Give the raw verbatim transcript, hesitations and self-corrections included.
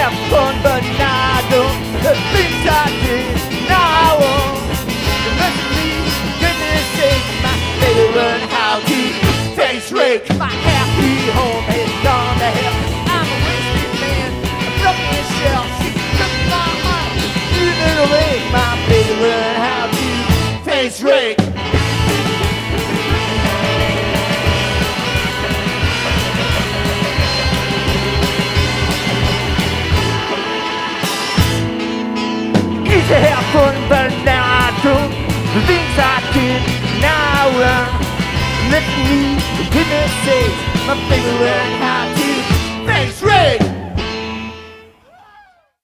have fun, but now I don't. The things I did, now I won't. Let me, goodness sake, my baby learn how to face rake. My happy home has gone to hell. I'm a wasted man, a broken shell. She took my heart, threw it away. My baby learn how to face rake. To have fun, but now I don't. The things I did, now I run. Let me, for goodness sake, my baby learn how to face rake.